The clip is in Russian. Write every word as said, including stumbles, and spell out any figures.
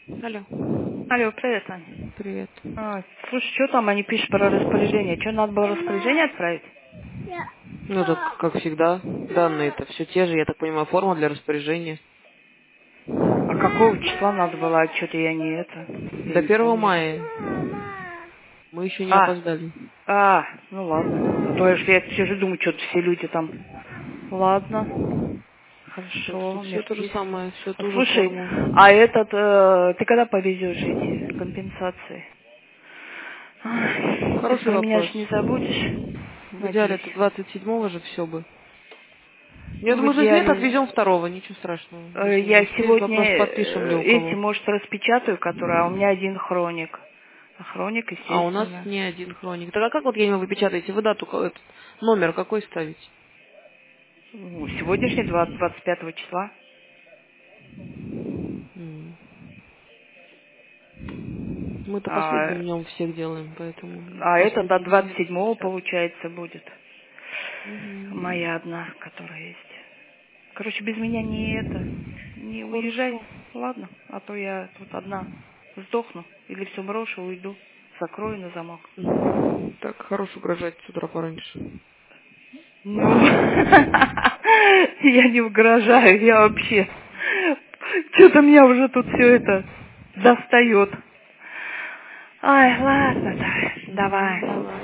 Алло. Алло, привет, Аня. Привет. А, слушай, что там они пишут про распоряжение? Что, надо было распоряжение отправить? Ну, так, как всегда, данные это все те же, я так понимаю, форма для распоряжения. А какого числа надо было? А что-то я не это, я До не первого помню. мая. Мы еще не А, опоздали. а, ну ладно. А то я, ж- я сижу, думаю, что-то все люди там. Ладно, Так что хорошо, все то же мерсис. самое, все А, ту же слушай, форму. а этот, э, ты когда повезешь эти компенсации? Ай, ты ж Хороший про меня вопрос. ж не забудешь, В идеале надеюсь. это двадцать седьмого же все бы. Я Ну, в думаю, если нет, идеале. отвезем второго, ничего страшного. Э, Если не Я успеешь, сегодня вопрос, подпишем ли э, у эти, кого. может, распечатаю, которые, а у меня один хроник. А хроник, А у нас естественно. не один хроник. Так а как вот, я не могу, вы печатаете? Вы дату, ка- этот, номер какой ставите? Ну, сегодняшний, двадцать пятого числа. М. Мы-то последним А, днем всех делаем, поэтому а это до последний день двадцать это седьмого печатать. получается, будет. Мгм. Моя одна, которая есть. Короче, без меня не это, не уезжай. Хорошо. Ладно, а то я тут одна сдохну. Или все брошу, уйду. Закрою на замок. Мгм. Так, хорош угрожать с утра пораньше. Ну, я не угрожаю, я вообще... Что-то меня уже тут все это достает. Ай, ладно, Мгм. давай. Давай.